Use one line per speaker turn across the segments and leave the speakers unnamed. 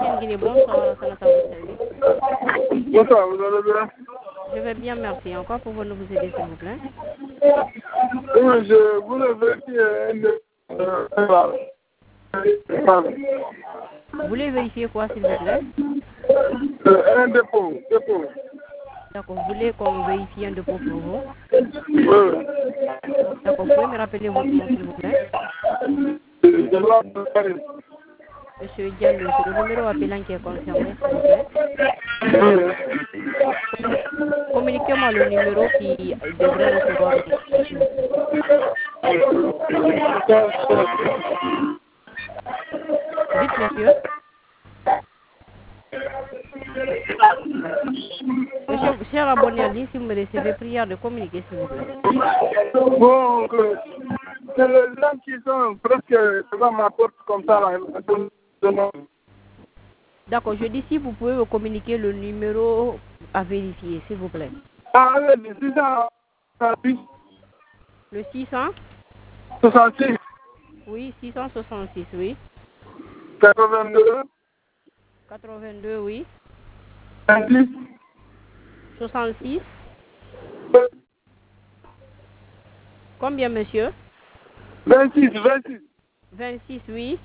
MTN Guinée, bonsoir, Sanata vous servir.
Bonsoir, vous allez bien?
Je vais bien, merci. Encore pour nous vous aider, s'il vous plaît.
Oui, je voulais vérifier
Vous voulez vérifier quoi, s'il vous plaît?
un dépôt.
D'accord, vous voulez qu'on vérifie un dépôt pour vous?
Oui.
D'accord, vous pouvez me rappeler votre nom, s'il vous plaît? Monsieur Diallo, c'est le numéro appelant qui est concerné, s'il vous plaît. Communiquez-moi le numéro qui devrait recevoir une notification. Vite, monsieur. Monsieur, cher abonné en ligne, si vous me recevez, prière de communiquer, s'il vous plaît.
Bon, c'est les gens qui sont presque devant ma porte comme ça. Là.
D'accord, je dis si vous pouvez me communiquer le numéro à vérifier, s'il vous plaît.
Ah, oui, 666.
Le 600?
66.
Oui, 666, oui.
82.
82, oui.
26.
66. Combien, monsieur?
26.
26, oui.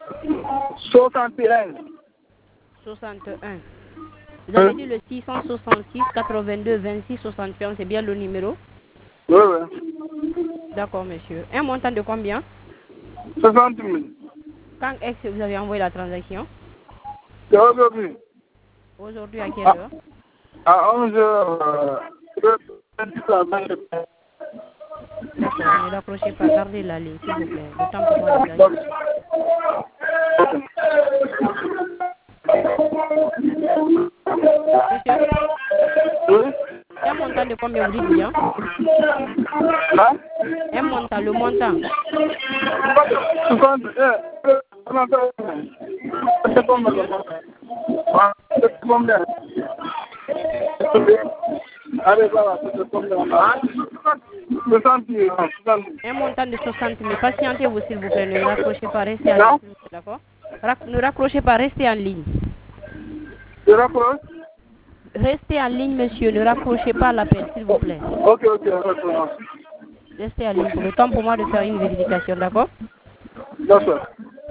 61.
61. Vous avez dit le 666, 82, 26, 61, c'est bien le numéro?
Oui, oui.
D'accord, monsieur. Un montant de combien?
60 000.
Quand est-ce que vous avez envoyé la transaction?
C'est aujourd'hui.
Aujourd'hui, à quelle heure?
À 11h.
D'accord, ne raccrochez pas, gardez la ligne, s'il vous plaît. Le temps pour moi de vérifier. Monsieur?
Oui.
Un montant de combien vous dites bien?
Hein?
Un montant, le montant.
60. C'est combien? Allez, voilà, c'est combien? 60 000.
Un montant de 60 000. Patientez-vous, s'il vous plaît. Ne raccrochez pas, restez en ligne. D'accord? Ne raccrochez pas, restez en ligne.
Je rapproche?
Restez en ligne, monsieur. Ne raccrochez pas l'appel, s'il vous plaît.
Ok.
Restez en ligne pour le temps pour moi de faire une vérification, d'accord?
D'accord.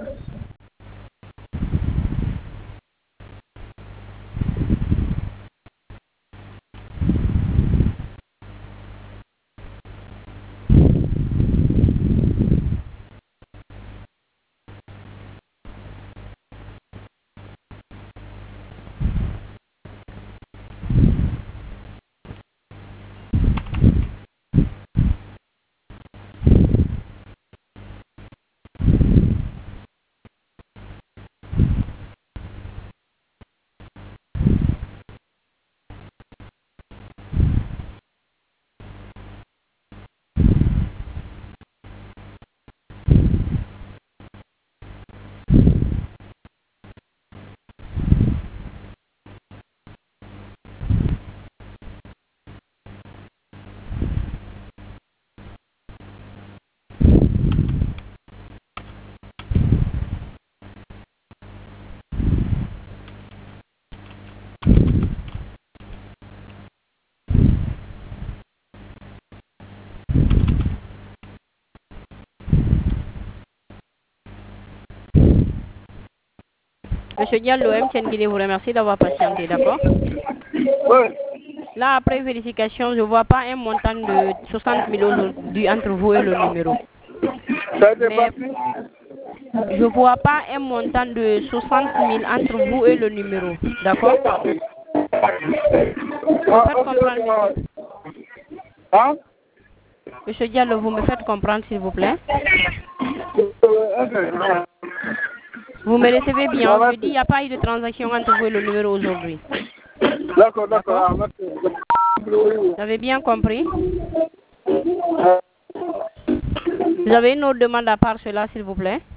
Monsieur Diallo, MTN Guinée vous remercie d'avoir patienté, d'accord?
Oui.
Là, après vérification, je ne vois pas un montant de 60 000 aujourd'hui entre vous et le numéro.
Ça a été
Mais
parti?
je ne vois pas un montant de 60 000 entre vous et le numéro, d'accord? Vous me faites comprendre, monsieur?
Hein?
Monsieur Diallo, vous me faites comprendre, s'il vous plaît? Vous me recevez bien? Je dis, il n'y a pas eu de transaction entre vous et le numéro aujourd'hui.
D'accord.
Vous avez bien compris? Vous avez une autre demande à part cela, s'il vous plaît?